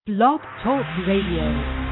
Blog Talk Radio.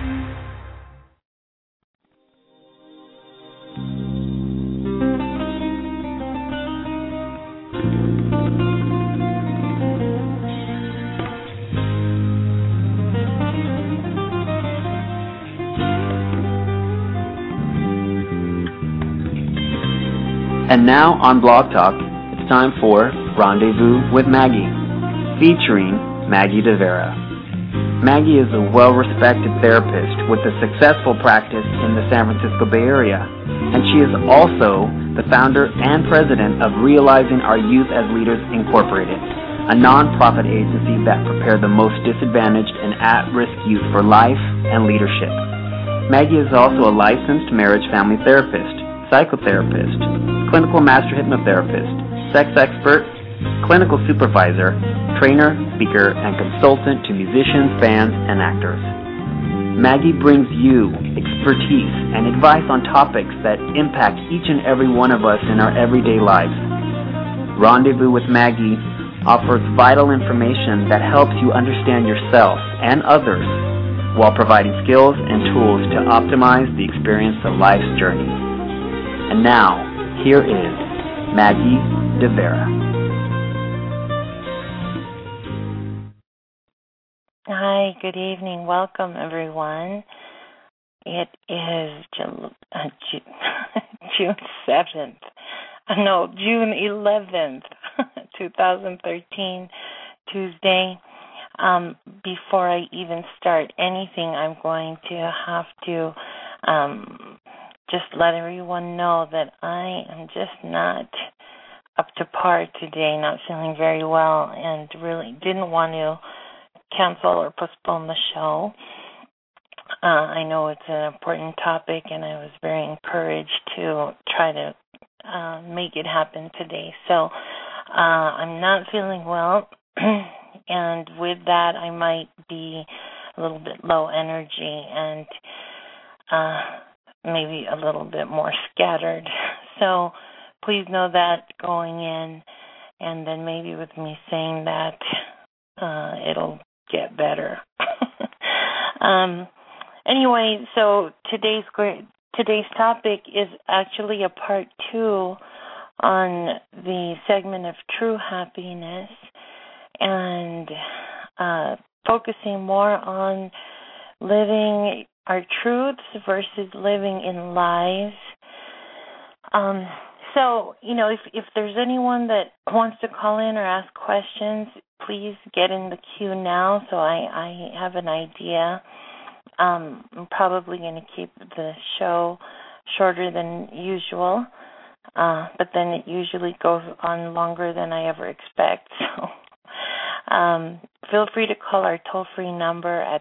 And now on Blog Talk, it's time for Rendezvous with Maggie, featuring Maggie DeVera. Maggie is a well-respected therapist with a successful practice in the San Francisco Bay Area, and she is also the founder and president of Realizing Our Youth as Leaders Incorporated, a nonprofit agency that prepares the most disadvantaged and at-risk youth for life and leadership. Maggie is also a licensed marriage family therapist, psychotherapist, clinical master hypnotherapist, sex expert, clinical supervisor, trainer, speaker, and consultant to musicians, bands, and actors. Maggie brings you expertise and advice on topics that impact each and every one of us in our everyday lives. Rendezvous with Maggie offers vital information that helps you understand yourself and others while providing skills and tools to optimize the experience of life's journey. And now, here is Maggie DeVera. Hi, good evening. Welcome, everyone. It is June 7th. No, June 11th, 2013, Tuesday. Before I even start anything, I'm going to have to just let everyone know that I am just not up to par today, not feeling very well, and really didn't want to cancel or postpone the show. I know it's an important topic, and I was very encouraged to try to make it happen today. So I'm not feeling well, and with that, I might be a little bit low energy and maybe a little bit more scattered. So please know that going in, and then maybe with me saying that, it'll get better. Anyway, so today's topic is actually a part 2 on the segment of true happiness, and focusing more on living our truths versus living in lies. So, if there's anyone that wants to call in or ask questions, please get in the queue now so I have an idea. I'm probably going to keep the show shorter than usual, but then it usually goes on longer than I ever expect. So feel free to call our toll-free number at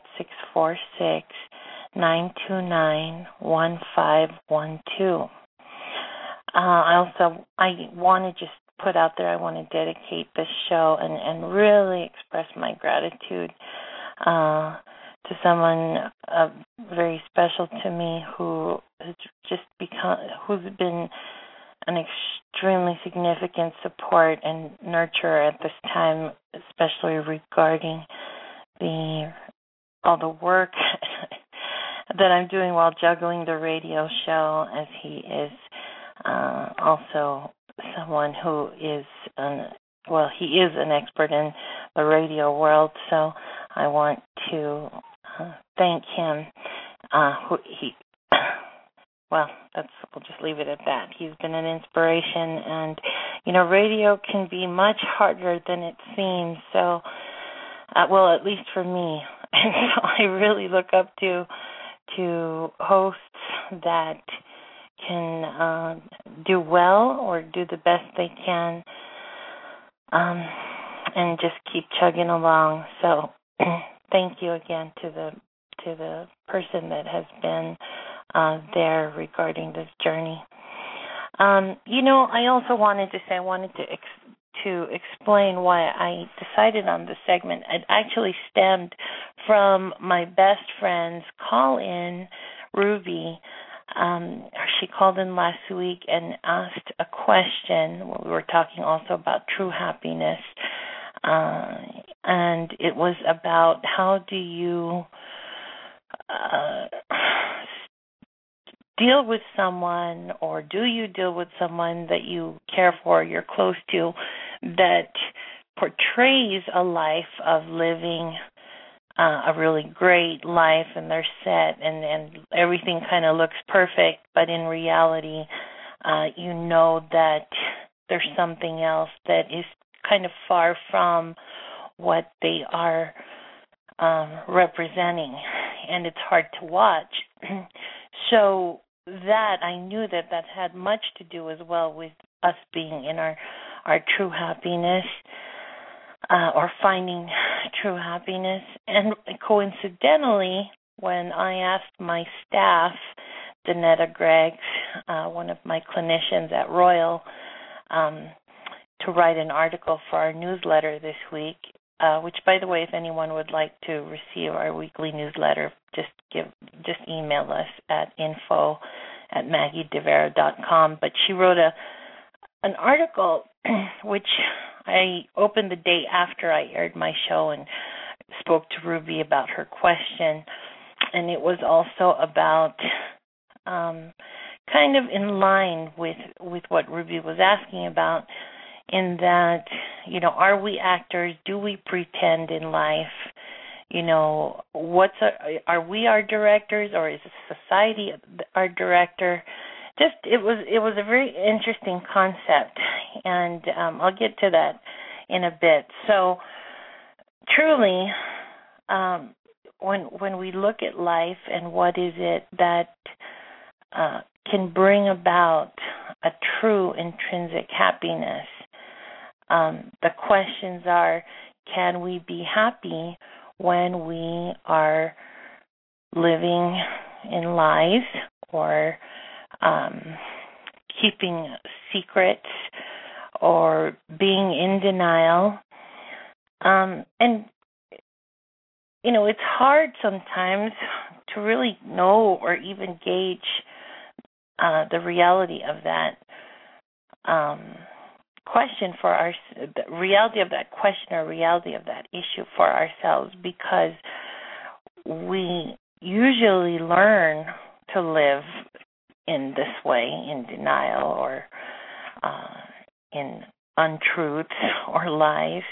646-929-1512. I want to just put out there, I want to dedicate this show and really express my gratitude to someone very special to me who has who's been an extremely significant support and nurturer at this time, especially regarding all the work that I'm doing while juggling the radio show, as he is also someone who is he is an expert in the radio world, so I want to thank him. We'll just leave it at that. He's been an inspiration, and radio can be much harder than it seems. So, at least for me, and so I really look up to hosts that can do well or do the best they can, and just keep chugging along. So thank you again to the person that has been there regarding this journey. I also wanted to explain why I decided on this segment. It actually stemmed from my best friend's call-in, Ruby. She called in last week and asked a question. We were talking also about true happiness, And it was about how do you deal with someone, or do you deal with someone that you care for, you're close to, that portrays a life of living a really great life, and they're set, and everything kind of looks perfect, but in reality, you know that there's something else that is kind of far from what they are representing, and it's hard to watch. So that, I knew that had much to do as well with us being in our true happiness, or finding true happiness. And coincidentally, when I asked my staff, Danetta Greggs, one of my clinicians at Royal, to write an article for our newsletter this week, which, by the way, if anyone would like to receive our weekly newsletter, just email us at info@maggiedevera.com. But she wrote an article which I opened the day after I aired my show and spoke to Ruby about her question, and it was also about kind of in line with what Ruby was asking about, in that, are we actors? Do we pretend in life? Are we our directors, or is society our director? It was a very interesting concept, and I'll get to that in a bit. So, truly, when we look at life and what is it that can bring about a true intrinsic happiness, the questions are: can we be happy when we are living in lies, or keeping secrets, or being in denial? And it's hard sometimes to really know or even gauge the reality of that question the reality of that question, or reality of that issue for ourselves, because we usually learn to live in this way, in denial, or in untruths or lies,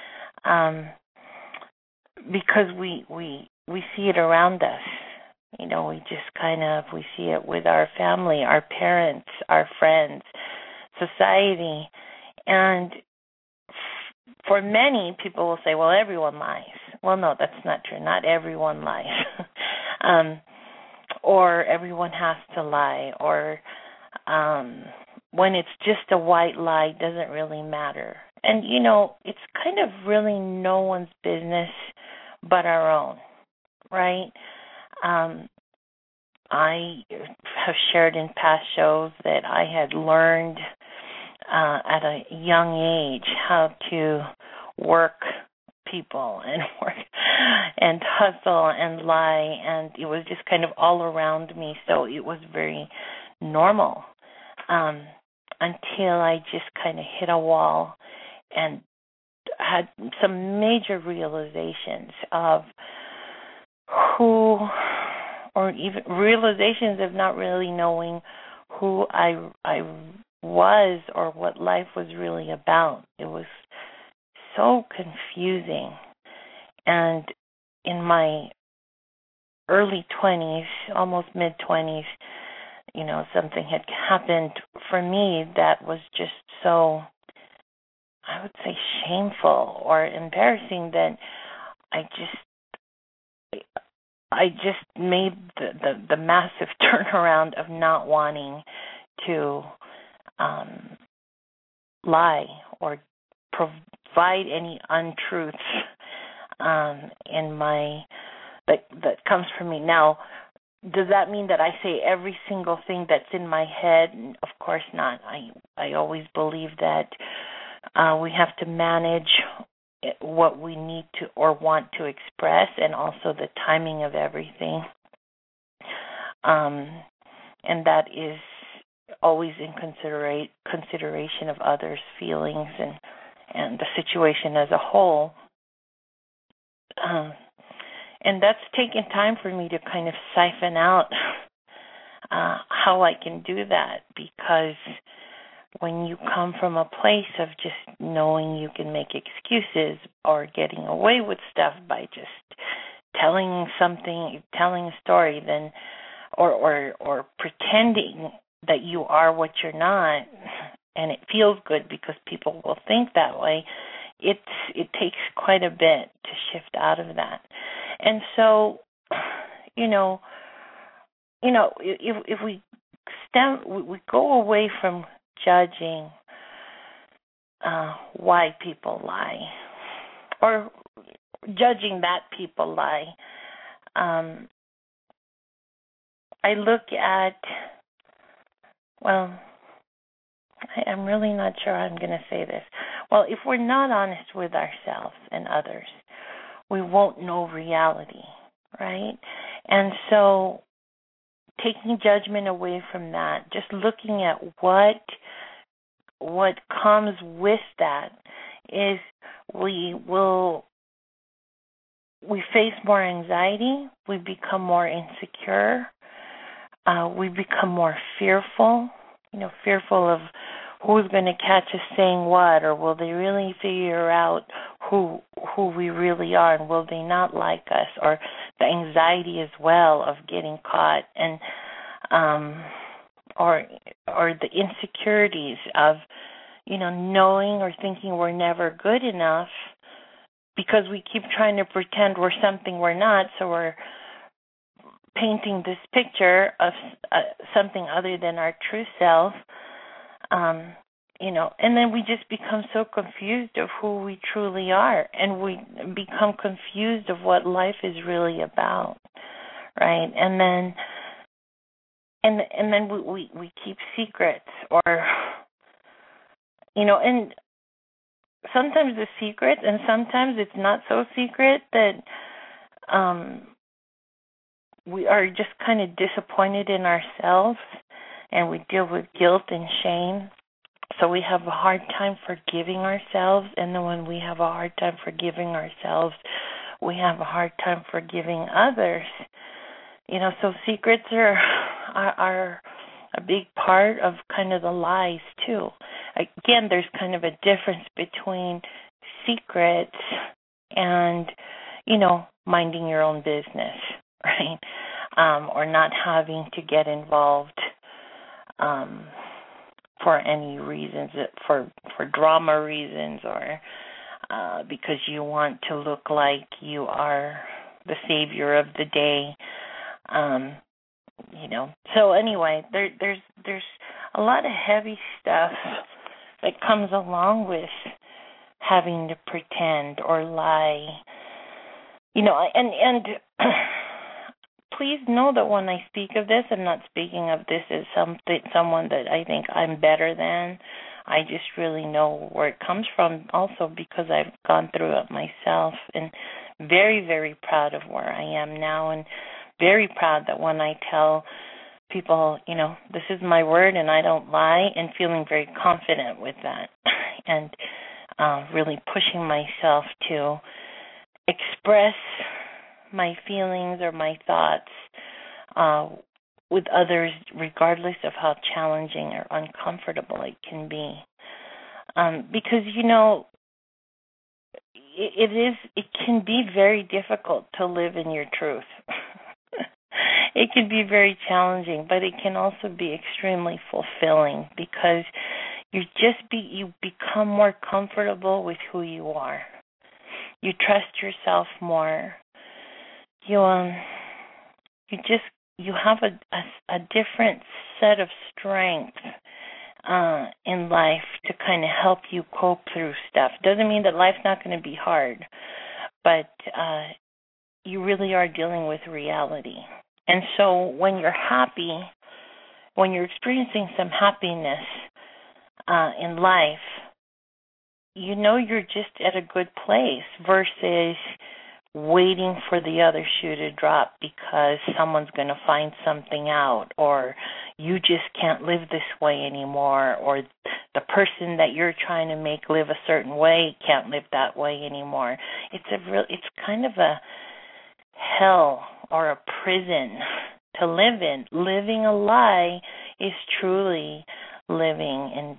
because we see it around us. We just we see it with our family, our parents, our friends, society. And for many, people will say, well, everyone lies. Well, no, that's not true. Not everyone lies. Or everyone has to lie. Or when it's just a white lie, doesn't really matter. And, it's kind of really no one's business but our own, right? I have shared in past shows that I had learned at a young age how to work people and work and hustle and lie, and it was just kind of all around me, so it was very normal until I just kind of hit a wall and had some major realizations of or even realizations of not really knowing who I was, or what life was really about. It was so confusing. And in my early 20s, almost mid-20s, something had happened for me that was just so, I would say, shameful or embarrassing, that I just made the massive turnaround of not wanting to lie or provide any untruths in my that comes from me. Now, does that mean that I say every single thing that's in my head? Of course not. I always believe that we have to manage what we need to or want to express, and also the timing of everything. And that is always in consideration of others' feelings and the situation as a whole. And that's taken time for me to kind of siphon out how I can do that, because when you come from a place of just knowing you can make excuses or getting away with stuff by just telling a story, then or pretending that you are what you're not, and it feels good because people will think that way, it takes quite a bit to shift out of that. And so, if we go away from judging why people lie, or judging that people lie, I look at, I'm really not sure how I'm going to say this. Well, if we're not honest with ourselves and others, we won't know reality, right? And so taking judgment away from that, just looking at what comes with that, is we face more anxiety, we become more insecure, we become more fearful, fearful of who's going to catch us saying what, or will they really figure out who we really are, and will they not like us, or the anxiety as well of getting caught, and or the insecurities of knowing or thinking we're never good enough because we keep trying to pretend we're something we're not, so we're painting this picture of something other than our true self, and then we just become so confused of who we truly are, and we become confused of what life is really about, right? And then we keep secrets, or and sometimes it's secret, and sometimes it's not so secret that we are just kind of disappointed in ourselves, and we deal with guilt and shame. So we have a hard time forgiving ourselves, and then when we have a hard time forgiving ourselves, we have a hard time forgiving others. So secrets are a big part of kind of the lies too. Again, there's kind of a difference between secrets and, minding your own business, right? Or not having to get involved for any reasons, for drama reasons, or because you want to look like you are the savior of the day. So anyway, there's a lot of heavy stuff that comes along with having to pretend or lie. And please know that when I speak of this, I'm not speaking of this as someone that I think I'm better than. I just really know where it comes from also because I've gone through it myself, and very, very proud of where I am now, and very proud that when I tell people, this is my word and I don't lie, and feeling very confident with that, and really pushing myself to express my feelings or my thoughts with others, regardless of how challenging or uncomfortable it can be. Because, it can be very difficult to live in your truth. It can be very challenging, but it can also be extremely fulfilling because you become more comfortable with who you are. You trust yourself more. You have a different set of strength in life to kind of help you cope through stuff. Doesn't mean that life's not going to be hard, but you really are dealing with reality. And so when you're happy, when you're experiencing some happiness in life, you're just at a good place versus waiting for the other shoe to drop because someone's going to find something out, or you just can't live this way anymore, or the person that you're trying to make live a certain way can't live that way anymore. It's kind of a hell or a prison to live in. Living a lie is truly living in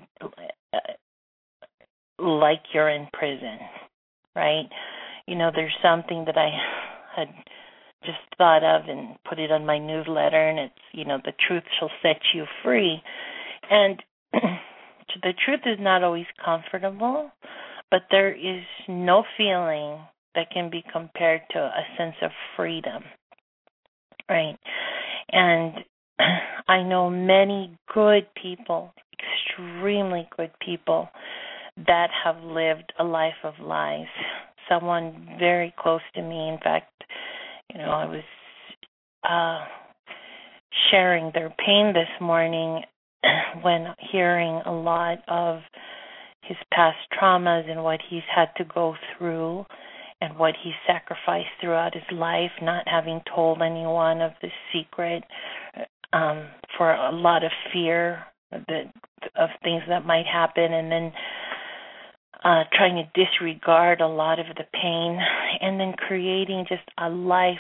like you're in prison, right? There's something that I had just thought of and put it on my newsletter, and it's, the truth shall set you free. And the truth is not always comfortable, but there is no feeling that can be compared to a sense of freedom, right? And I know many good people, extremely good people, that have lived a life of lies. Someone very close to me, in fact, I was sharing their pain this morning when hearing a lot of his past traumas and what he's had to go through and what he sacrificed throughout his life, not having told anyone of this secret for a lot of fear of things that might happen, and then trying to disregard a lot of the pain, and then creating just a life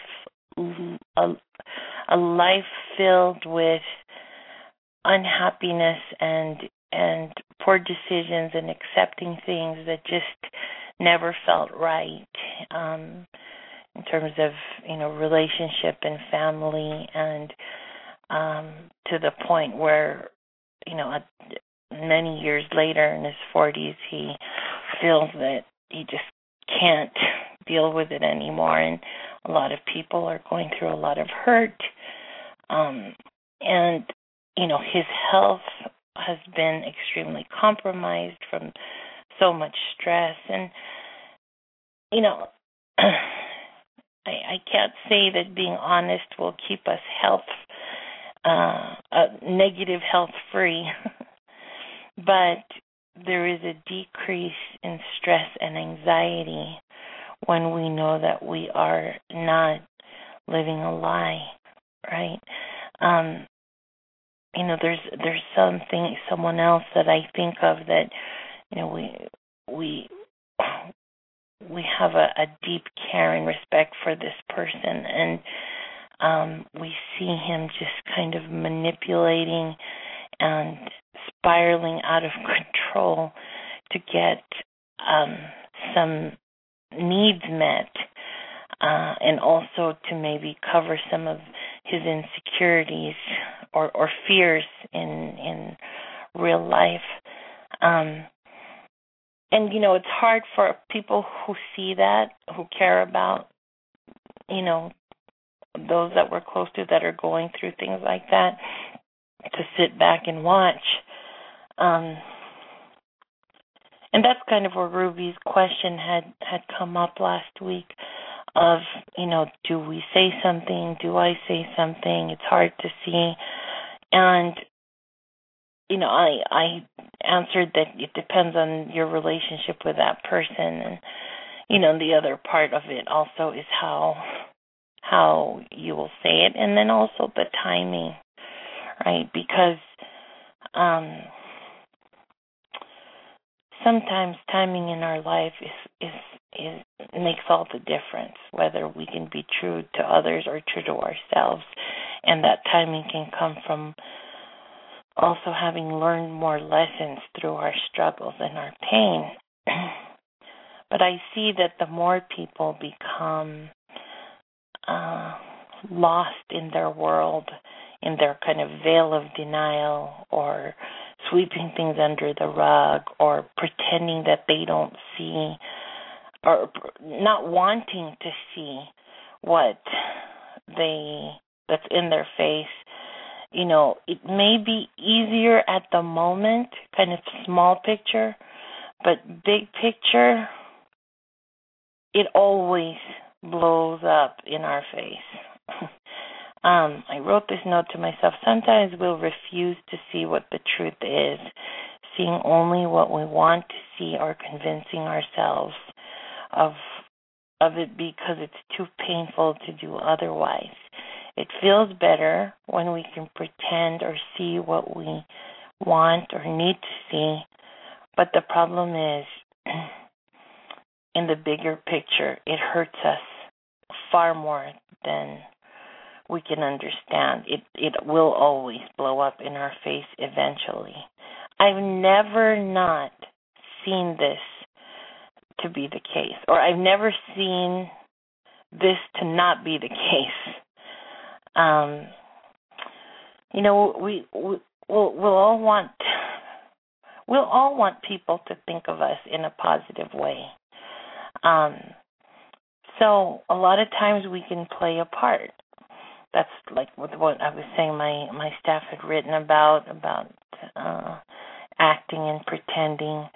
filled with unhappiness and poor decisions and accepting things that just never felt right in terms of relationship and family, and to the point where many years later in his 40s he feels that he just can't deal with it anymore, and a lot of people are going through a lot of hurt, and his health has been extremely compromised from so much stress, and I can't say that being honest will keep us negative health free, but there is a decrease in stress and anxiety when we know that we are not living a lie, right? There's someone else that I think of that, we have a deep care and respect for this person, and we see him just kind of manipulating and spiraling out of control to get some needs met, and also to maybe cover some of his insecurities or fears in real life. And it's hard for people who see that, who care about, those that we're close to that are going through things like that, to sit back and watch. And that's kind of where Ruby's question had come up last week of, do we say something? Do I say something? It's hard to see. And, I answered that it depends on your relationship with that person. And, the other part of it also is how you will say it, and then also the timing, right? Because sometimes timing in our life is makes all the difference, whether we can be true to others or true to ourselves. And that timing can come from also having learned more lessons through our struggles and our pain. But I see that the more people become lost in their world, in their kind of veil of denial, or sweeping things under the rug, or pretending that they don't see, or not wanting to see what that's in their face. It may be easier at the moment, kind of small picture, but big picture, it always blows up in our face. I wrote this note to myself. Sometimes we'll refuse to see what the truth is, seeing only what we want to see, or convincing ourselves of of it because it's too painful to do otherwise. It feels better when we can pretend or see what we want or need to see, but the problem is, in the bigger picture, it hurts us far more than we can understand. It will always blow up in our face eventually. I've never not seen this to be the case, or I've never seen this to not be the case. We'll all want people to think of us in a positive way. So a lot of times we can play a part. That's like with what I was saying my staff had written about acting and pretending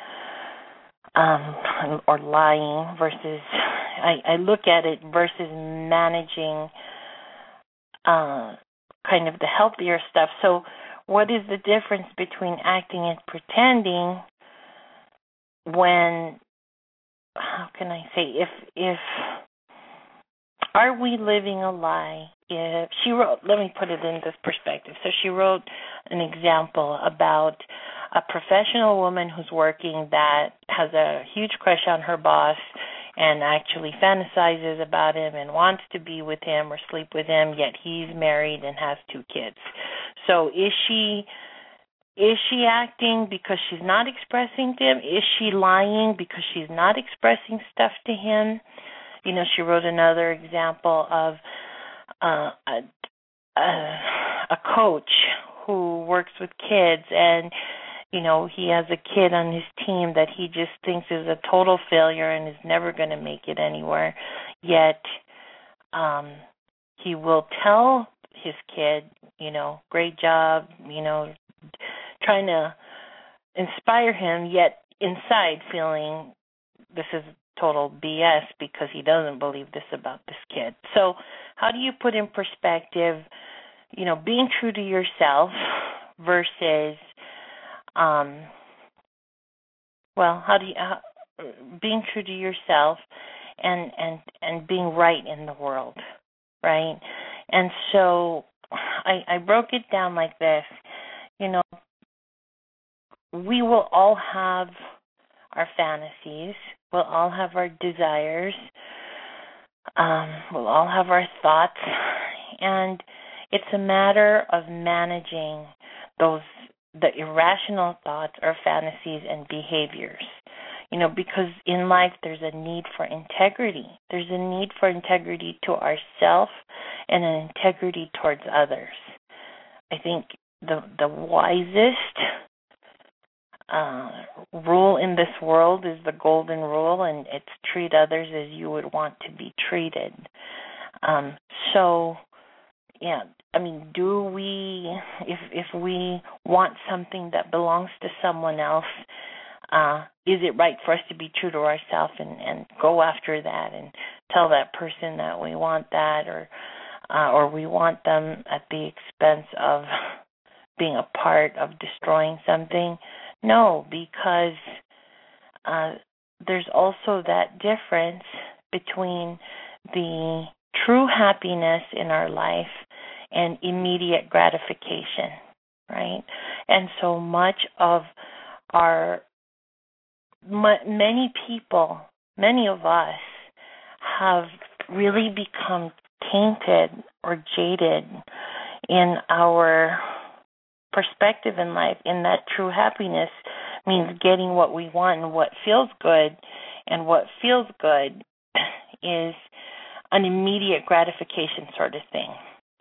or lying versus, I look at it versus managing kind of the healthier stuff. So what is the difference between acting and pretending when, how can I say, if are we living a lie? If she wrote, let me put it in this perspective. So she wrote an example about a professional woman who's working that has a huge crush on her boss and actually fantasizes about him and wants to be with him or sleep with him, yet he's married and has 2 kids. So is she acting because she's not expressing to him? Is she lying because she's not expressing stuff to him? You know, she wrote another example of a coach who works with kids, and you know, he has a kid on his team that he just thinks is a total failure and is never going to make it anywhere. Yet he will tell his kid, you know, great job, you know, trying to inspire him, yet inside feeling this is total BS because he doesn't believe this about this kid. So how do you put in perspective, you know, being true to yourself versus being true to yourself and being right in the world, right? And so I broke it down like this. You know, we will all have our fantasies. We'll all have our desires. We'll all have our thoughts. And it's a matter of managing the irrational thoughts or fantasies and behaviors. You know, because in life there's a need for integrity. There's a need for integrity to ourselves and an integrity towards others. I think the wisest rule in this world is the golden rule, and it's treat others as you would want to be treated. Yeah, I mean, do we, if we want something that belongs to someone else, is it right for us to be true to ourselves and go after that and tell that person that we want that, or we want them at the expense of being a part of destroying something? No, because there's also that difference between the true happiness in our life and immediate gratification, right? And so much of many people, many of us have really become tainted or jaded in our perspective in life, in that true happiness means getting what we want and what feels good, and what feels good is an immediate gratification sort of thing.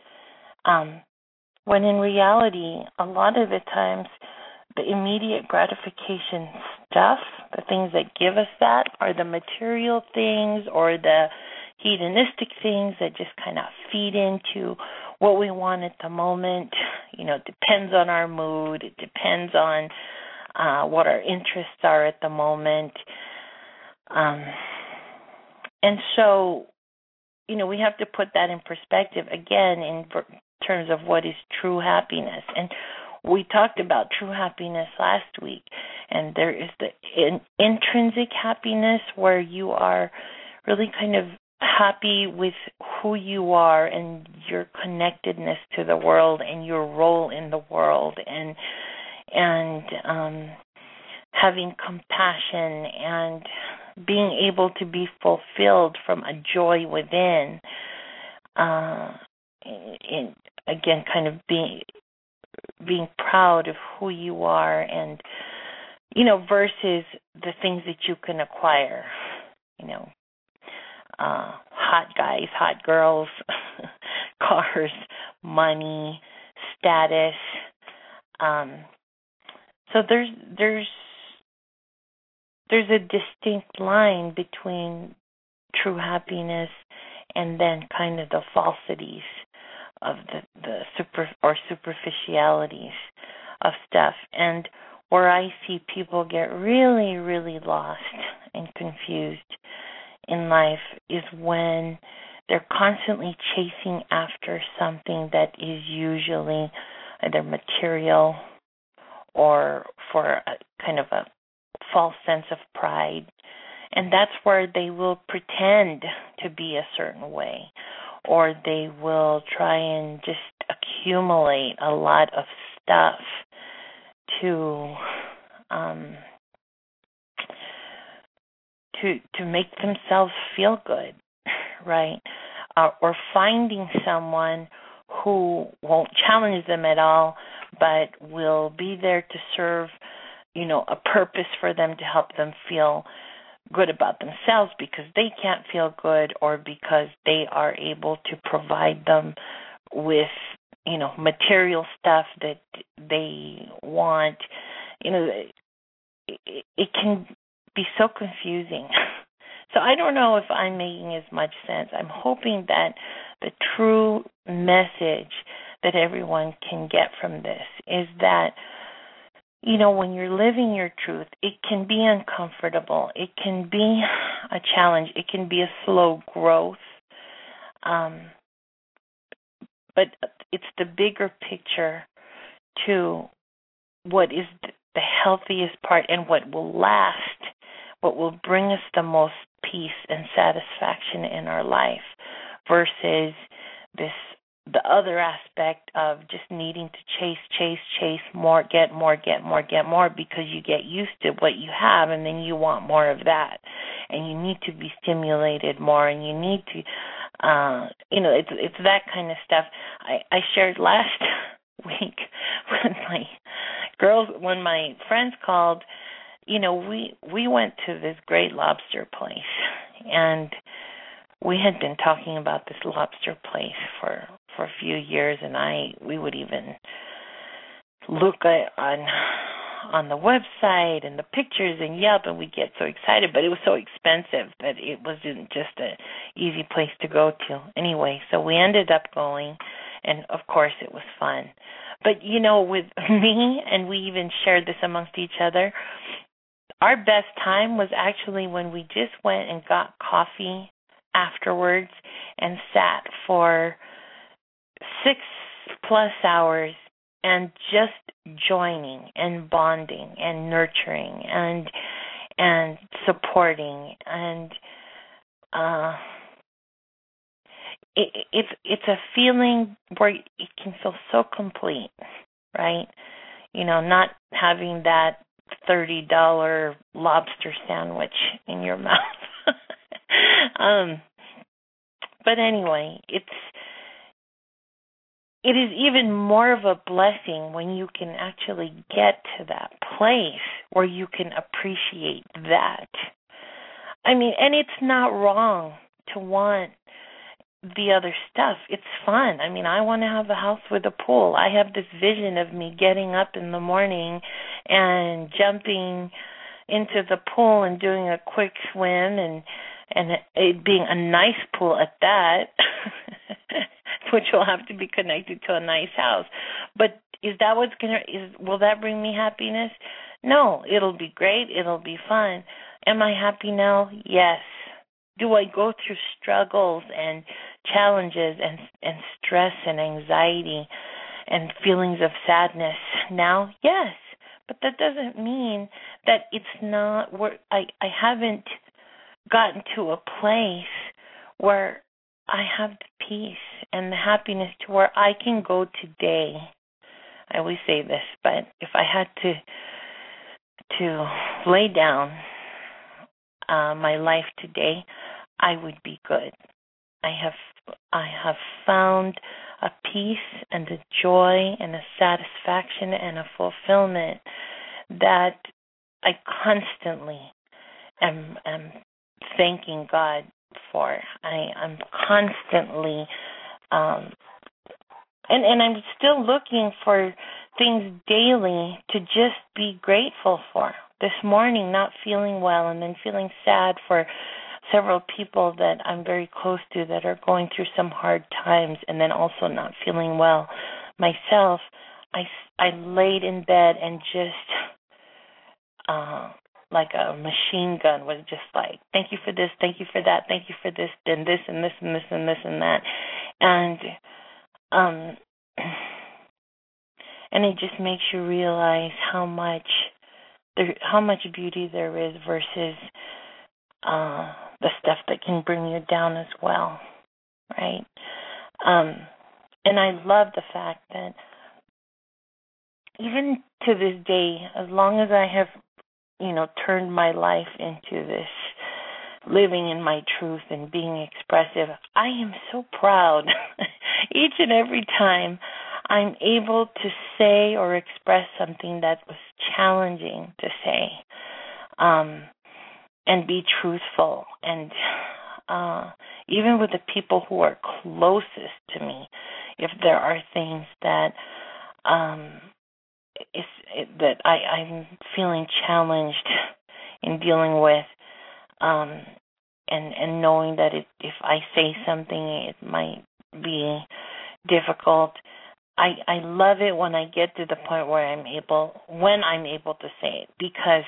When in reality, a lot of the times, the immediate gratification stuff, the things that give us that, are the material things or the hedonistic things that just kind of feed into what we want at the moment. You know, it depends on our mood. It depends on what our interests are at the moment. And so, you know, we have to put that in perspective, again, in terms of what is true happiness. And we talked about true happiness last week, and there is the intrinsic happiness where you are really kind of happy with who you are and your connectedness to the world and your role in the world, and having compassion and being able to be fulfilled from a joy within, in again kind of being proud of who you are, and versus the things that you can acquire, hot guys, hot girls, cars, money, status. So there's a distinct line between true happiness and then kind of the falsities of the superficialities of stuff. And where I see people get really, really lost and confused in life is when they're constantly chasing after something that is usually either material or for a kind of a false sense of pride. And that's where they will pretend to be a certain way, or they will try and just accumulate a lot of stuff to make themselves feel good, right? Or finding someone who won't challenge them at all, but will be there to serve, a purpose for them to help them feel good about themselves because they can't feel good, or because they are able to provide them with, material stuff that they want. It can be so confusing. So I don't know if I'm making as much sense. I'm hoping that the true message that everyone can get from this is that, when you're living your truth, it can be uncomfortable. It can be a challenge. It can be a slow growth. But it's the bigger picture to what is the healthiest part and what will last, what will bring us the most peace and satisfaction in our life, versus the other aspect of just needing to chase more, get more, because you get used to what you have and then you want more of that. And you need to be stimulated more, and you need to, it's that kind of stuff. I shared last week when my friends called, we went to this great lobster place, and we had been talking about this lobster place for a few years, and we would even look on the website and the pictures and Yelp, and we'd get so excited, but it was so expensive that it wasn't just an easy place to go to. Anyway, so we ended up going, and of course it was fun. But, with me, and we even shared this amongst each other, our best time was actually when we just went and got coffee afterwards and sat for 6+ hours and just joining and bonding and nurturing and supporting, and it's a feeling where it can feel so complete, right? Not having that $30 lobster sandwich in your mouth. But anyway, it is even more of a blessing when you can actually get to that place where you can appreciate that. I mean, and it's not wrong to want the other stuff. It's fun. I mean, I want to have a house with a pool. I have this vision of me getting up in the morning and jumping into the pool and doing a quick swim, and it being a nice pool at that, which will have to be connected to a nice house. But is that will that bring me happiness? No, it'll be great. It'll be fun. Am I happy now? Yes. Do I go through struggles and challenges and stress and anxiety and feelings of sadness now? Yes. But that doesn't mean that it's not I haven't gotten to a place where I have the peace and the happiness to where I can go today. I always say this, but if I had to lay down my life today, I would be good. I have found a peace and a joy and a satisfaction and a fulfillment that I constantly am thanking God for. I'm constantly and I'm still looking for things daily to just be grateful for. This morning, not feeling well and then feeling sad for several people that I'm very close to that are going through some hard times, and then also not feeling well myself. I laid in bed and just like a machine gun was just like, thank you for this, thank you for that, thank you for this, then this and this and this and this and that. And it just makes you realize how much beauty there is versus the stuff that can bring you down as well, right? And I love the fact that even to this day, as long as I have, turned my life into this living in my truth and being expressive, I am so proud each and every time I'm able to say or express something that was challenging to say, and be truthful. And even with the people who are closest to me, if there are things that that I'm feeling challenged in dealing with, and knowing that if I say something, it might be difficult. I love it when I get to the point where I'm able to say it, because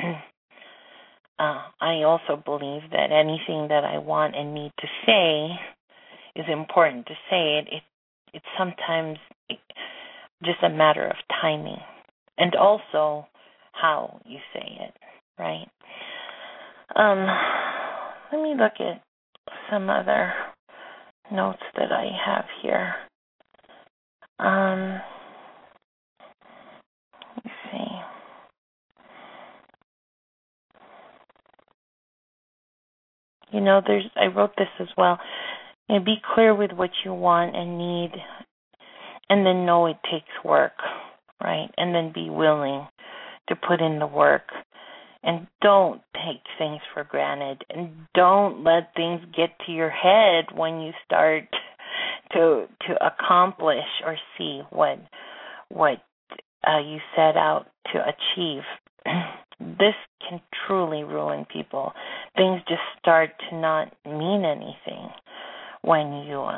I also believe that anything that I want and need to say is important to say it. It's sometimes just a matter of timing and also how you say it, right? Let me look at some other notes that I have here. Let me see. I wrote this as well. Be clear with what you want and need, and then know it takes work, right? And then be willing to put in the work. And don't take things for granted. And don't let things get to your head when you start to accomplish or see what you set out to achieve. This can truly ruin people. Things just start to not mean anything when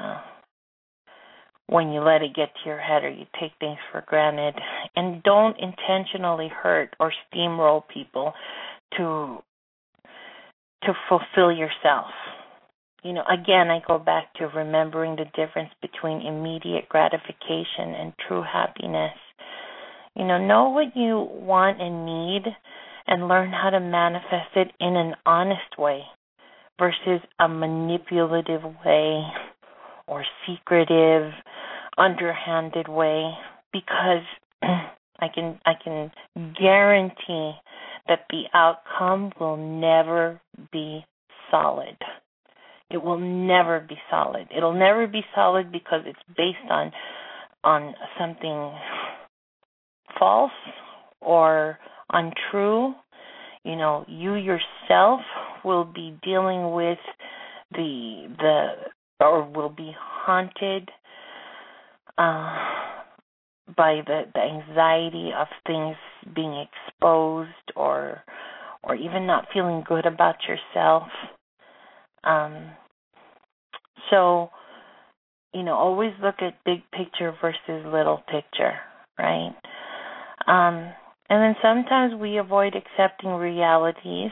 you let it get to your head or you take things for granted. And don't intentionally hurt or steamroll people to fulfill yourself. Again, I go back to remembering the difference between immediate gratification and true happiness. Know what you want and need and learn how to manifest it in an honest way versus a manipulative way or secretive, underhanded way, because I can guarantee that the outcome will never be solid. It will never be solid. It'll never be solid because it's based on something false or untrue. You yourself will be dealing with or will be haunted by the anxiety of things being exposed or even not feeling good about yourself. So, always look at big picture versus little picture, right? And then sometimes we avoid accepting realities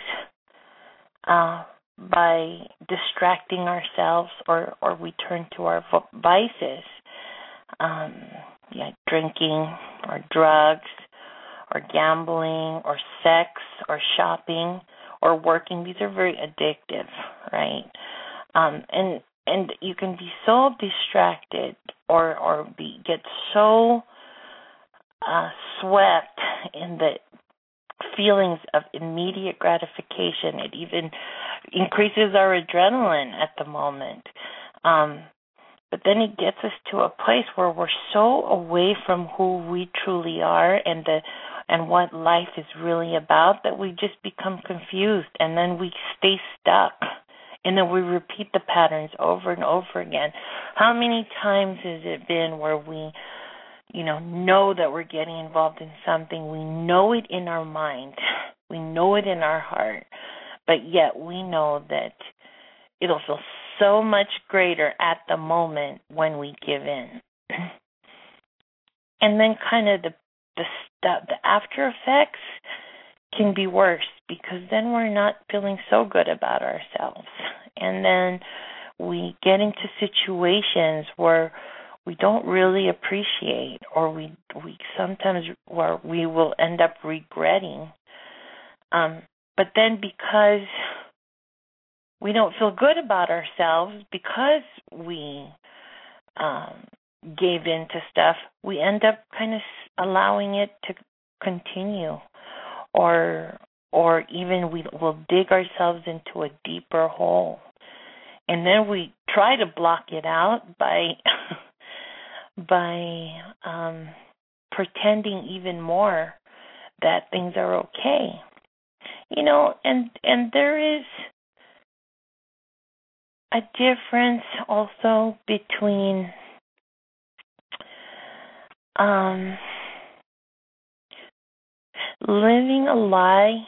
by distracting ourselves or we turn to our vices, drinking or drugs or gambling or sex or shopping or working, these are very addictive, right? And you can be so distracted or get so swept in the feelings of immediate gratification. It even increases our adrenaline at the moment. But then it gets us to a place where we're so away from who we truly are and what life is really about that we just become confused, and then we stay stuck. And then we repeat the patterns over and over again. How many times has it been where we, know that we're getting involved in something? We know it in our mind. We know it in our heart. But yet we know that it'll feel so much greater at the moment when we give in. And then kind of the after effects can be worse, because then we're not feeling so good about ourselves. And then we get into situations where we don't really appreciate, or we sometimes where we will end up regretting. But then because we don't feel good about ourselves, because we gave in to stuff, we end up kind of allowing it to continue. Or even we'll dig ourselves into a deeper hole. And then we try to block it out by pretending even more that things are okay. And there is a difference also between living a lie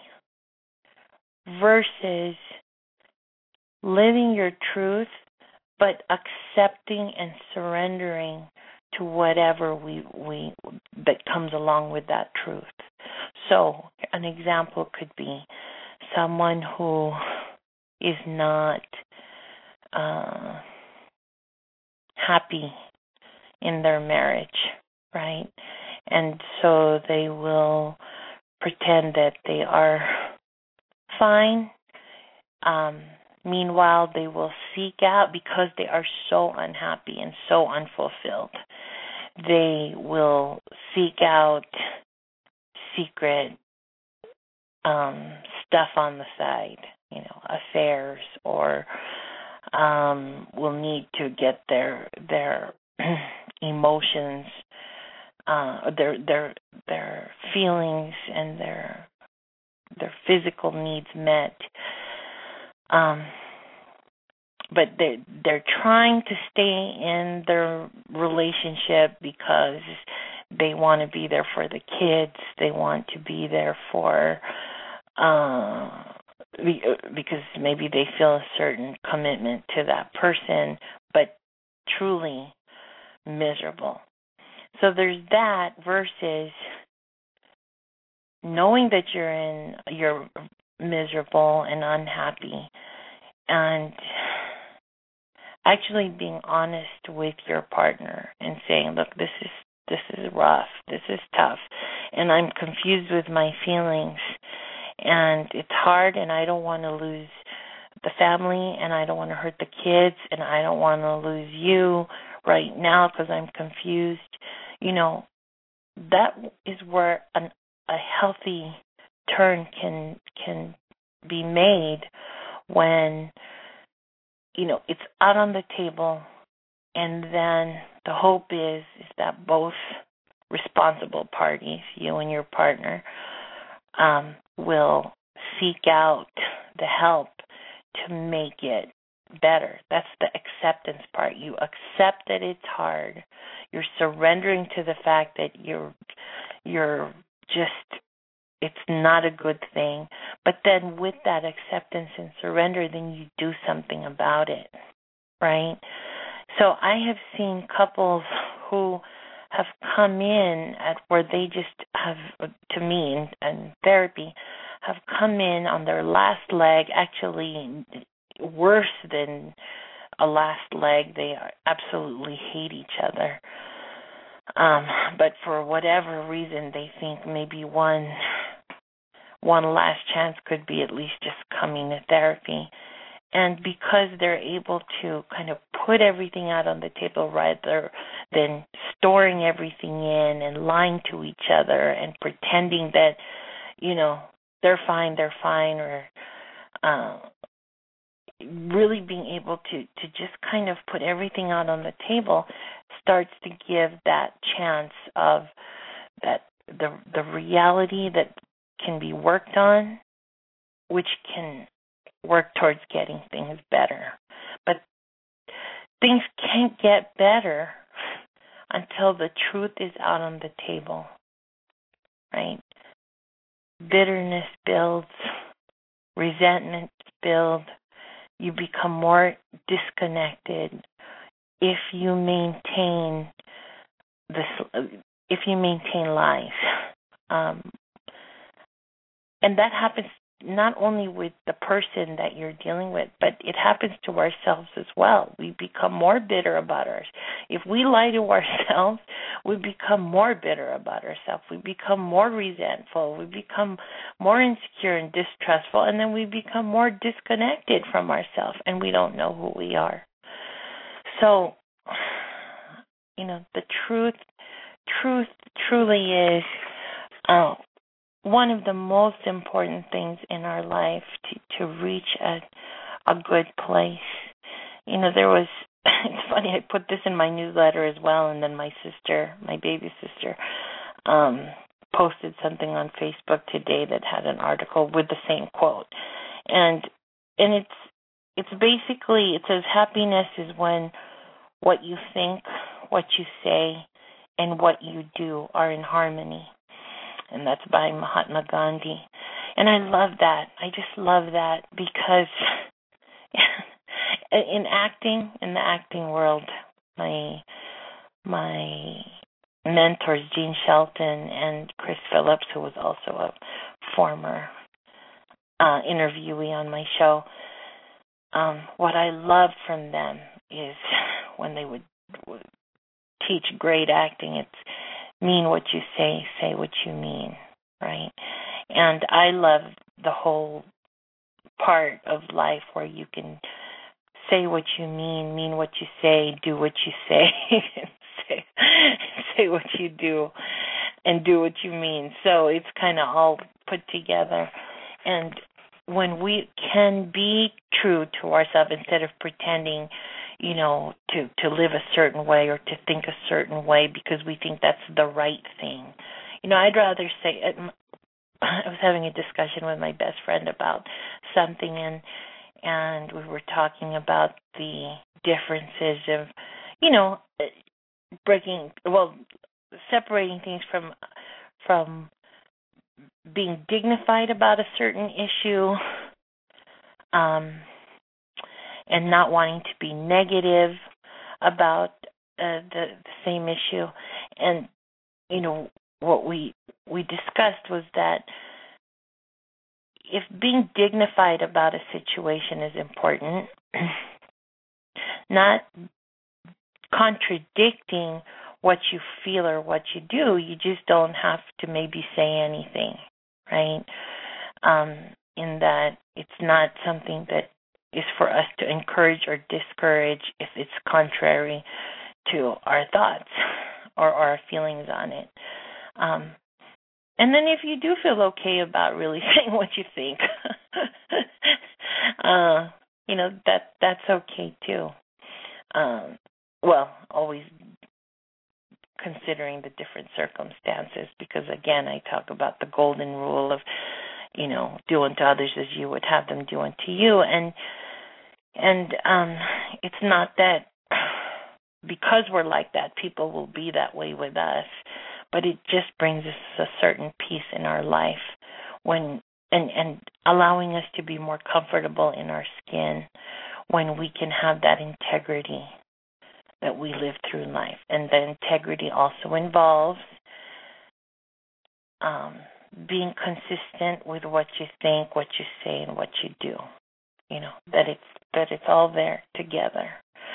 versus living your truth, but accepting and surrendering to whatever that comes along with that truth. So an example could be someone who is not happy in their marriage, right? And so they will pretend that they are fine. Meanwhile, they will seek out, because they are so unhappy and so unfulfilled, they will seek out secret stuff on the side, affairs, or will need to get their emotions, their feelings and their physical needs met. But they're trying to stay in their relationship because they want to be there for the kids. They want to be there for because maybe they feel a certain commitment to that person, but truly miserable. So there's that versus knowing that you're miserable and unhappy, and actually being honest with your partner and saying, look, this is rough, this is tough, and I'm confused with my feelings, and it's hard, and I don't want to lose the family, and I don't want to hurt the kids, and I don't want to lose you right now because I'm confused. That is where a healthy turn can be made when it's out on the table, and then the hope is that both responsible parties, you and your partner, will seek out the help to make it better. That's the acceptance part. You accept that it's hard. You're surrendering to the fact that you're just, it's not a good thing. But then with that acceptance and surrender, then you do something about it, right? So I have seen couples who have come in at where they just have, to me, in therapy, have come in on their last leg, actually worse than a last leg. They absolutely hate each other. But for whatever reason, they think maybe one one last chance could be at least just coming to therapy. And because they're able to kind of put everything out on the table rather than storing everything in and lying to each other and pretending that, they're fine, or really being able to just kind of put everything out on the table starts to give that chance of that the reality that can be worked on, which can work towards getting things better. But things can't get better until the truth is out on the table, right? Bitterness builds, resentment builds, you become more disconnected if you maintain lies. And that happens not only with the person that you're dealing with, but it happens to ourselves as well. We become more bitter about ourselves. If we lie to ourselves, we become more bitter about ourselves. We become more resentful. We become more insecure and distrustful, and then we become more disconnected from ourselves, and we don't know who we are. So, the truth truly is one of the most important things in our life to reach a good place. It's funny, I put this in my newsletter as well, and then my baby sister, posted something on Facebook today that had an article with the same quote. And it's basically, it says, happiness is when what you think, what you say, and what you do are in harmony. And that's by Mahatma Gandhi. And I love that. I just love that because in the acting world, my mentors, Gene Shelton and Chris Phillips, who was also a former interviewee on my show, what I loved from them is when they would teach great acting, it's mean what you say what you mean, right? And I love the whole part of life where you can say what you mean what you say, do what you say, say what you do, and do what you mean. So it's kind of all put together. And when we can be true to ourselves instead of pretending, to live a certain way or to think a certain way because we think that's the right thing. I'd rather say, I was having a discussion with my best friend about something, and we were talking about the differences of, separating things from being dignified about a certain issue, and not wanting to be negative about the same issue. And, what we discussed was that if being dignified about a situation is important, not contradicting what you feel or what you do, you just don't have to maybe say anything, right? In that it's not something that is for us to encourage or discourage if it's contrary to our thoughts or our feelings on it. And then if you do feel okay about really saying what you think, that's okay too. Always considering the different circumstances, because again, I talk about the golden rule of, do unto others as you would have them do unto you. And it's not that because we're like that, people will be that way with us, but it just brings us a certain peace in our life when and allowing us to be more comfortable in our skin when we can have that integrity that we live through life. And the integrity also involves being consistent with what you think, what you say, and what you do. That it's all there together.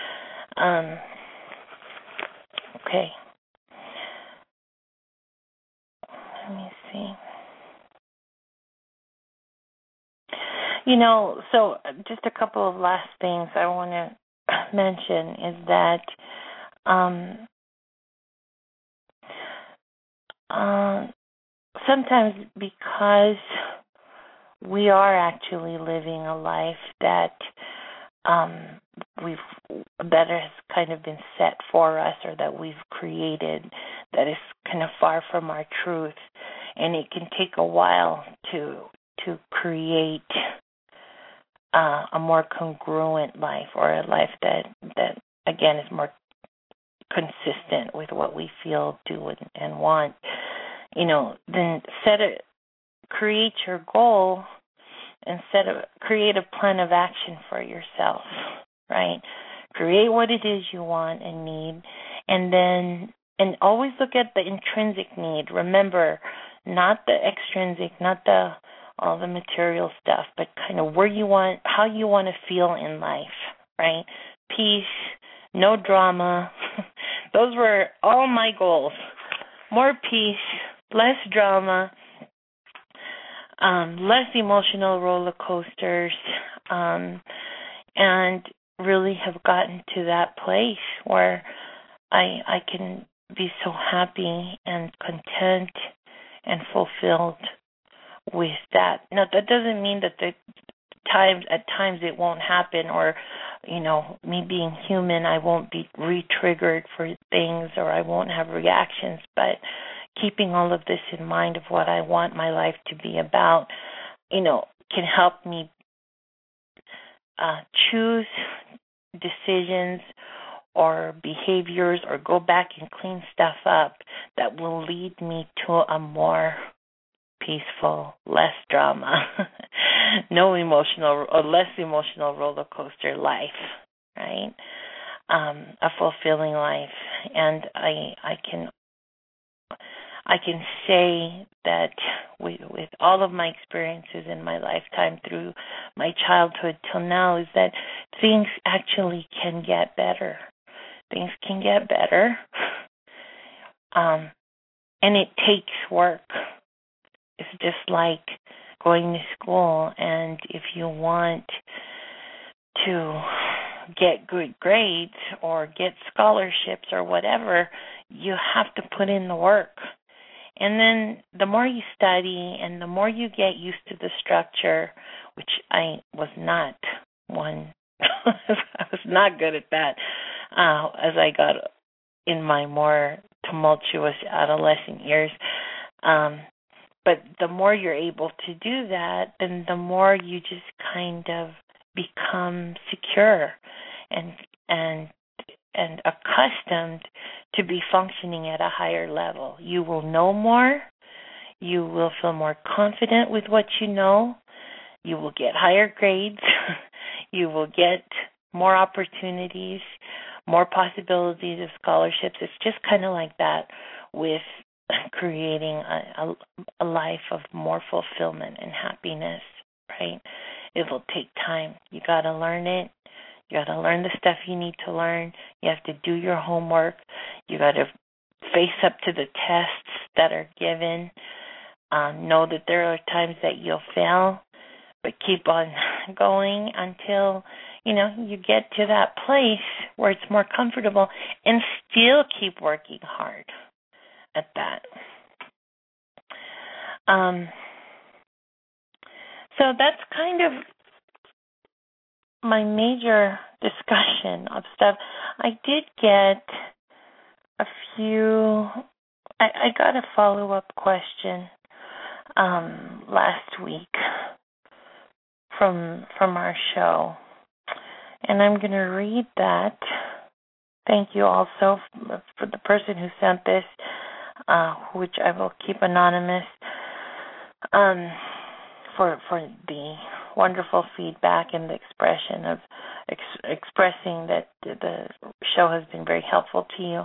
Okay. Let me see. So just a couple of last things I want to mention is that sometimes because we are actually living a life that has kind of been set for us, or that we've created, that is kind of far from our truth, and it can take a while to create a more congruent life, or a life that again is more consistent with what we feel, do, and want. Then create your goal and create a plan of action for yourself, right? Create what it is you want and need, and always look at the intrinsic need. Remember, not the extrinsic, not all the material stuff, but kind of how you want to feel in life, right? Peace, no drama. Those were all my goals. More peace, less drama, less emotional roller coasters, and really have gotten to that place where I can be so happy and content and fulfilled with that. Now, that doesn't mean that at times it won't happen, or me being human, I won't be re-triggered for things, or I won't have reactions. But keeping all of this in mind of what I want my life to be about, can help me choose decisions or behaviors, or go back and clean stuff up that will lead me to a more peaceful, less drama, less emotional roller coaster life, right? A fulfilling life. And I can say that with all of my experiences in my lifetime, through my childhood till now, is that things actually can get better. Things can get better. And it takes work. It's just like going to school, and if you want to get good grades or get scholarships or whatever, you have to put in the work. And then the more you study and the more you get used to the structure, which I was not one, I was not good at that as I got in my more tumultuous adolescent years. But the more you're able to do that, then the more you just kind of become secure and accustomed to be functioning at a higher level. You will know more. You will feel more confident with what you know. You will get higher grades. You will get more opportunities, more possibilities of scholarships. It's just kind of like that with creating a life of more fulfillment and happiness, right? It will take time. You got to learn it. You got to learn the stuff you need to learn. You have to do your homework. You got to face up to the tests that are given. Know that there are times that you'll fail, but keep on going until, you get to that place where it's more comfortable, and still keep working hard at that. So that's kind of my major discussion of stuff. I did get a few. I got a follow-up question last week from our show, and I'm going to read that. Thank you also for the person who sent this, which I will keep anonymous, for the wonderful feedback and the expression of expressing that the show has been very helpful to you,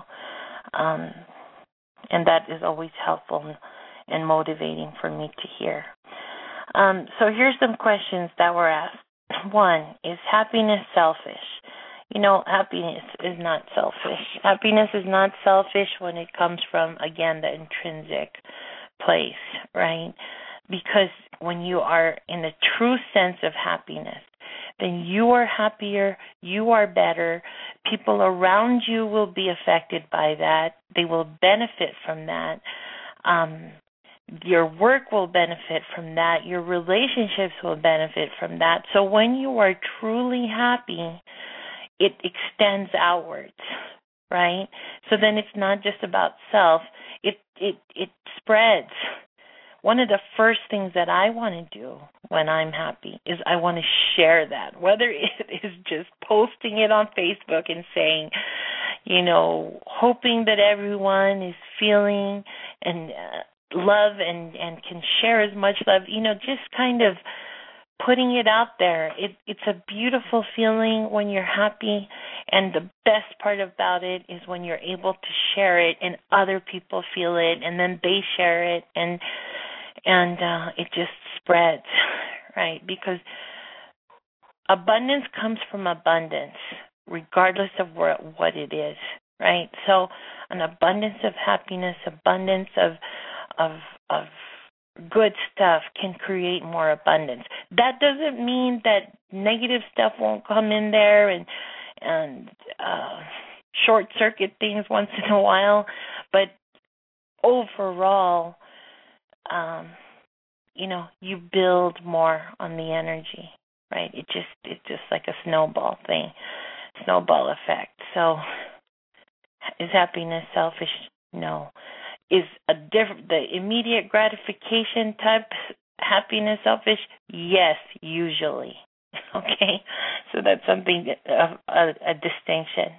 and that is always helpful and motivating for me to hear. So here's some questions that were asked. One, is happiness selfish? Happiness is not selfish. Happiness is not selfish when it comes from, again, the intrinsic place, right? Because when you are in a true sense of happiness, then you are happier, you are better, people around you will be affected by that, they will benefit from that, your work will benefit from that, your relationships will benefit from that. So when you are truly happy, it extends outwards, right? So then it's not just about self, it spreads. One of the first things that I want to do when I'm happy is I want to share that, whether it is just posting it on Facebook and saying, hoping that everyone is feeling and love and can share as much love, just kind of putting it out there. It's a beautiful feeling when you're happy, and the best part about it is when you're able to share it and other people feel it, and then they share it, and it just spreads, right? Because abundance comes from abundance, regardless of what it is, right? So an abundance of happiness, abundance of good stuff can create more abundance. That doesn't mean that negative stuff won't come in there and short circuit things once in a while, but overall, you build more on the energy, right? It's just like a snowball thing, snowball effect. So, is happiness selfish? No. Is the immediate gratification type happiness selfish? Yes, usually. Okay, so that's something a distinction.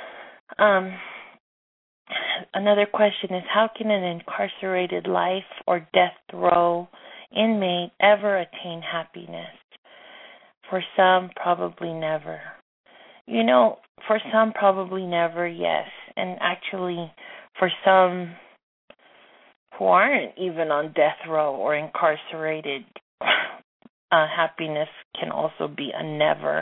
Another question is, how can an incarcerated life or death row inmate ever attain happiness? For some, probably never. For some, probably never, yes. And actually, for some who aren't even on death row or incarcerated, happiness can also be a never,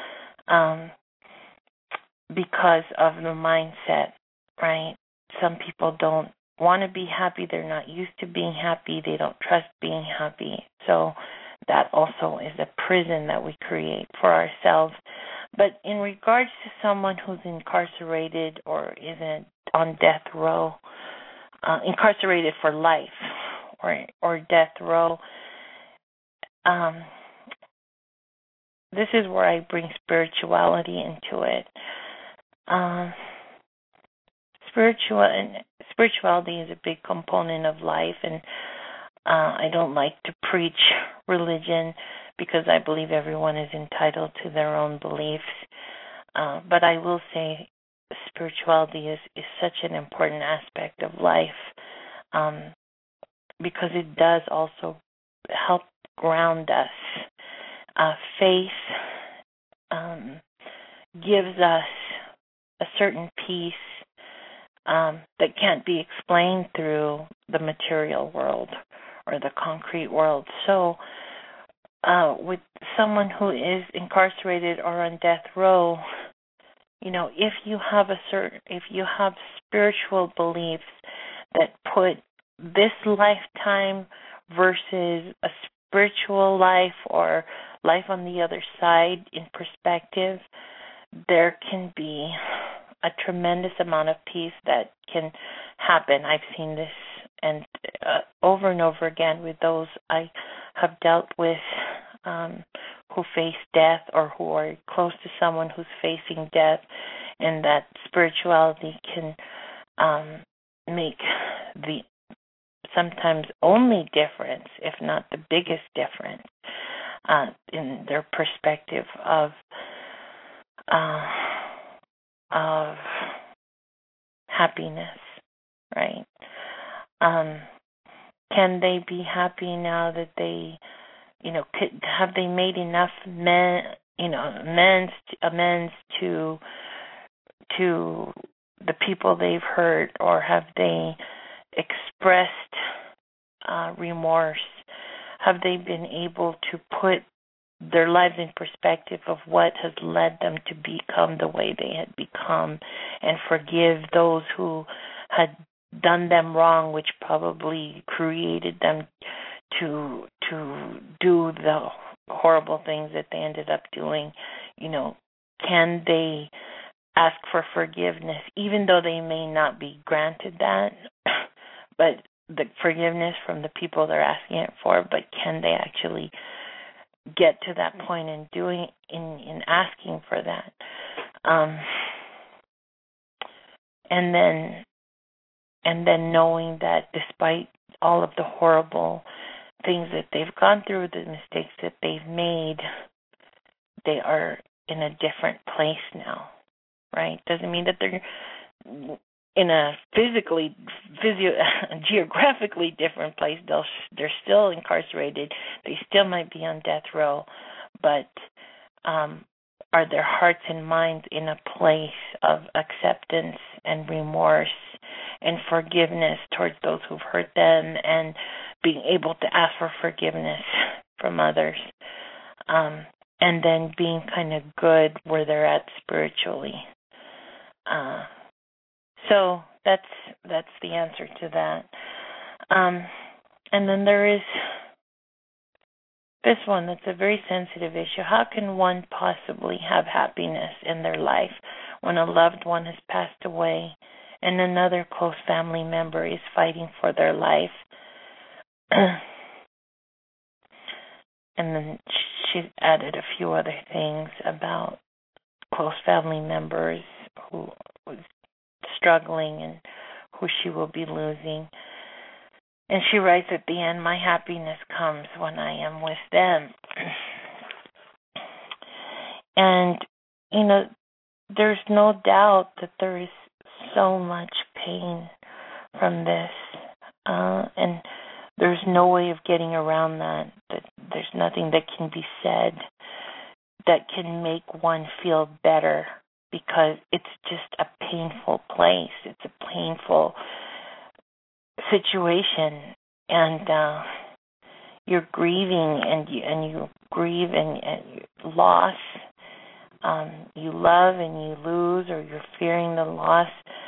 because of the mindset, right? Some people don't want to be happy. They're not used to being happy. They don't trust being happy. So that also is a prison that we create for ourselves. But in regards to someone who's incarcerated or isn't on death row, incarcerated for life or death row, this is where I bring spirituality into it. Spirituality is a big component of life, and I don't like to preach religion because I believe everyone is entitled to their own beliefs. But I will say spirituality is such an important aspect of life, because it does also help ground us. Faith gives us a certain peace that can't be explained through the material world or the concrete world. So with someone who is incarcerated or on death row, if you have spiritual beliefs that put this lifetime versus a spiritual life or life on the other side in perspective, there can be a tremendous amount of peace that can happen. I've seen this and over and over again with those I have dealt with who face death or who are close to someone who's facing death, and that spirituality can make the sometimes only difference, if not the biggest difference, in their perspective of happiness, right? Can they be happy now that they, have they made enough amends to the people they've hurt, or have they expressed remorse? Have they been able to put their lives in perspective of what has led them to become the way they had become, and forgive those who had done them wrong, which probably created them to do the horrible things that they ended up doing, can they ask for forgiveness, even though they may not be granted that, but the forgiveness from the people they're asking it for, but can they actually get to that point in asking for that? And then knowing that despite all of the horrible things that they've gone through, the mistakes that they've made, they are in a different place now, right? Doesn't mean that they're in a geographically different place. They're still incarcerated. They still might be on death row, but are their hearts and minds in a place of acceptance and remorse and forgiveness towards those who've hurt them, and being able to ask for forgiveness from others, and then being kind of good where they're at spiritually. So that's the answer to that. And then there is this one that's a very sensitive issue. How can one possibly have happiness in their life when a loved one has passed away and another close family member is fighting for their life? And then she added a few other things about close family members who was struggling and who she will be losing. And she writes at the end, my happiness comes when I am with them. And, there's no doubt that there is so much pain from this. And there's no way of getting around that. That there's nothing that can be said that can make one feel better, because it's just a painful place. It's a painful situation, and you're grieving, and you grieve and loss. You love and you lose, or you're fearing the loss,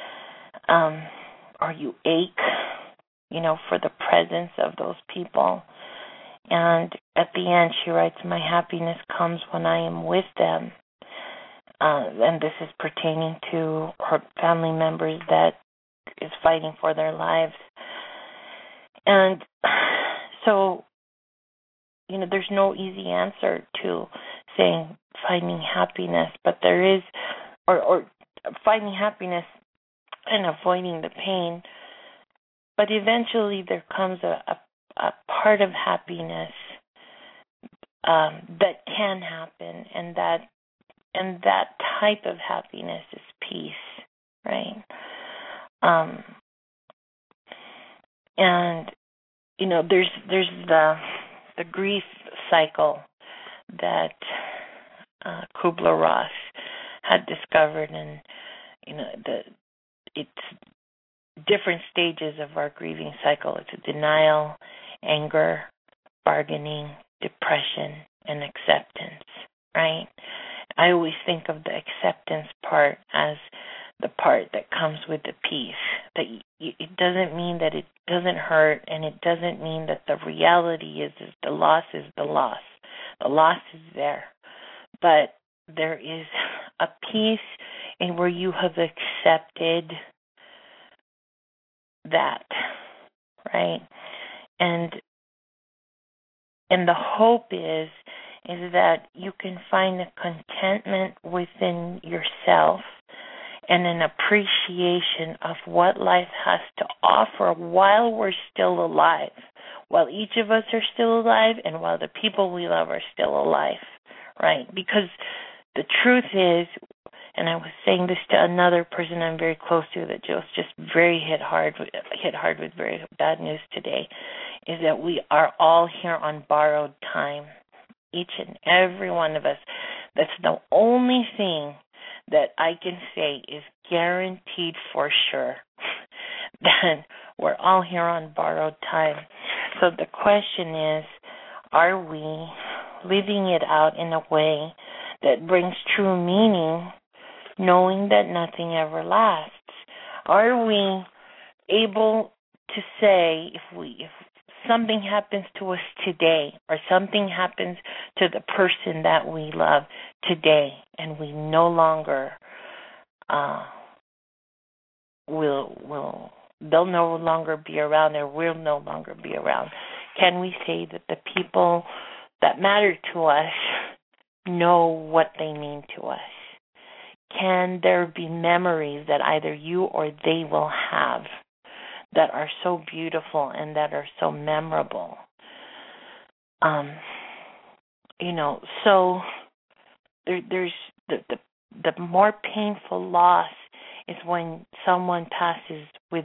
or you ache, for the presence of those people. And at the end, she writes, my happiness comes when I am with them. And this is pertaining to her family members that is fighting for their lives. And so, there's no easy answer to saying finding happiness, but there is, or finding happiness and avoiding the pain. But eventually there comes a part of happiness that can happen, and that type of happiness is peace, right? And there's the grief cycle that Kubler-Ross had discovered, and it's different stages of our grieving cycle. It's a denial, anger, bargaining, depression, and acceptance, right? I always think of the acceptance part as the part that comes with the peace. That it doesn't mean that it doesn't hurt, and it doesn't mean that the reality is the loss is the loss. The loss is there. But there is a peace in where you have accepted that, right? And the hope is that you can find a contentment within yourself and an appreciation of what life has to offer while we're still alive, while each of us are still alive, and while the people we love are still alive, right? Because the truth is, and I was saying this to another person I'm very close to that just very hit hard with very bad news today, is that we are all here on borrowed time, each and every one of us. That's the only thing that I can say is guaranteed for sure, that we're all here on borrowed time. So the question is, are we living it out in a way that brings true meaning, knowing that nothing ever lasts? Are we able to say, if something happens to us today, or something happens to the person that we love today, and we no longer they'll no longer be around, or we'll no longer be around. Can we say that the people that matter to us know what they mean to us? Can there be memories that either you or they will have that are so beautiful and that are so memorable? So there's the more painful loss is when someone passes with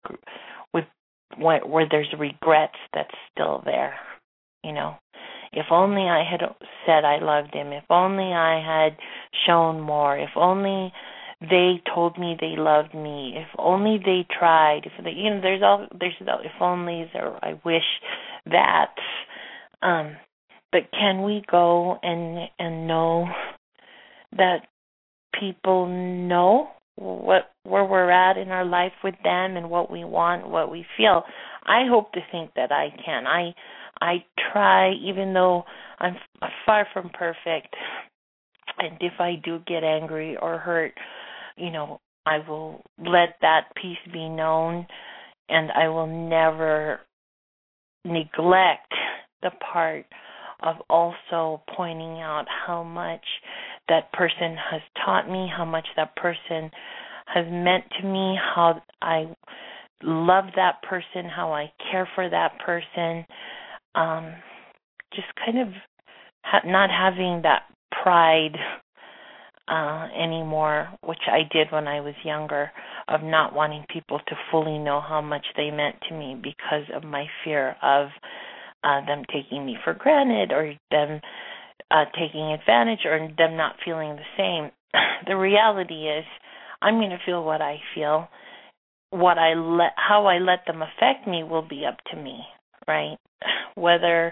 where there's regrets that's still there. If only I had said I loved him. If only I had shown more. If only they told me they loved me. If only they tried. If they, there's if onlys, or I wish that. But can we go and know that people know where we're at in our life with them and what we want, what we feel? I hope to think that I can. I try, even though I'm far from perfect, and if I do get angry or hurt, I will let that peace be known, and I will never neglect the part of also pointing out how much that person has taught me, how much that person has meant to me, how I love that person, how I care for that person. Just kind of not having that pride anymore, which I did when I was younger, of not wanting people to fully know how much they meant to me because of my fear of them taking me for granted, or them taking advantage, or them not feeling the same. The reality is, I'm going to feel what I feel. How I let them affect me will be up to me, right? Whether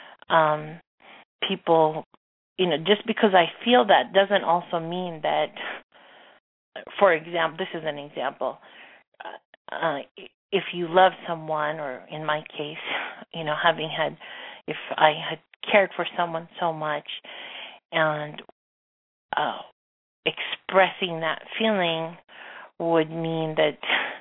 people, just because I feel that doesn't also mean that, for example, this is an example. If you love someone, or in my case, if I had cared for someone so much, and expressing that feeling would mean that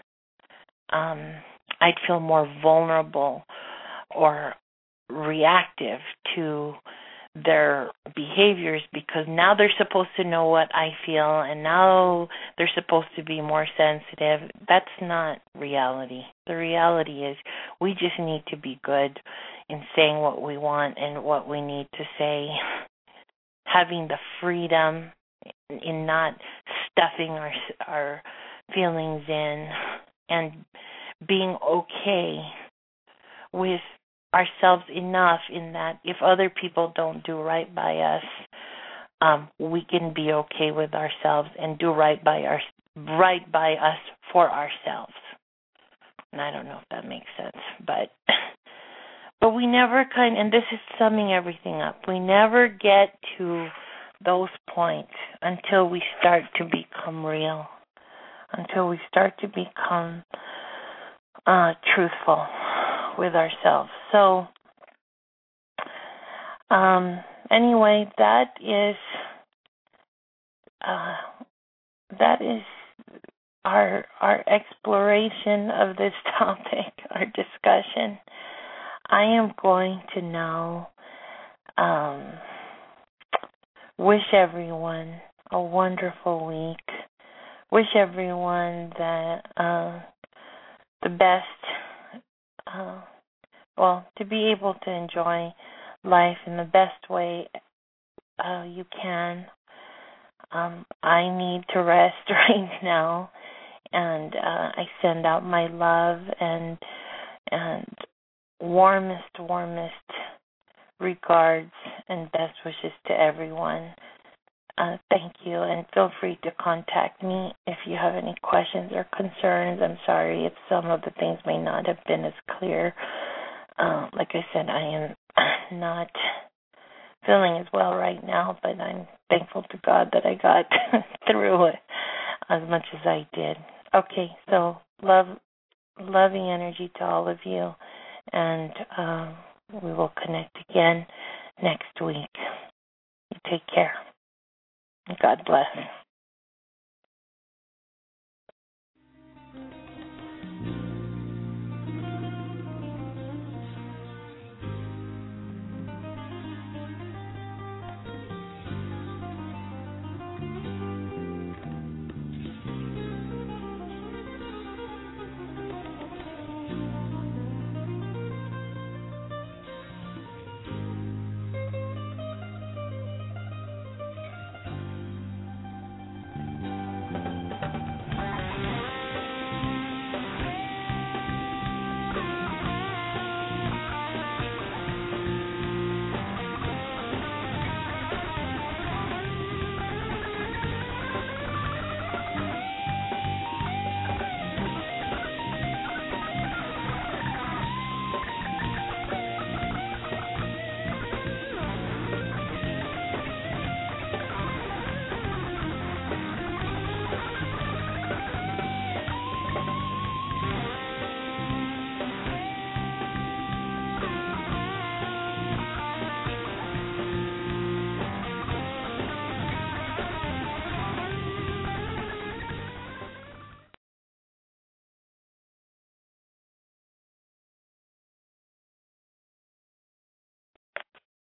I'd feel more vulnerable or reactive to their behaviors, because now they're supposed to know what I feel, and now they're supposed to be more sensitive. That's not reality. The reality is we just need to be good in saying what we want and what we need to say, having the freedom in not stuffing our feelings in, and being okay with ourselves enough in that if other people don't do right by us, we can be okay with ourselves and do right by us for ourselves. And I don't know if that makes sense, but we never and this is summing everything up, we never get to those points until we start to become real, until we start to become truthful with ourselves. So, anyway, that is our exploration of this topic, our discussion. I am going to now wish everyone a wonderful week. Wish everyone that the best. To be able to enjoy life in the best way you can. I need to rest right now, and I send out my love and warmest regards and best wishes to everyone. Thank you, and feel free to contact me if you have any questions or concerns. I'm sorry if some of the things may not have been as clear. Like I said, I am not feeling as well right now, but I'm thankful to God that I got through it as much as I did. Okay, so loving energy to all of you. and we will connect again next week. You take care. God bless.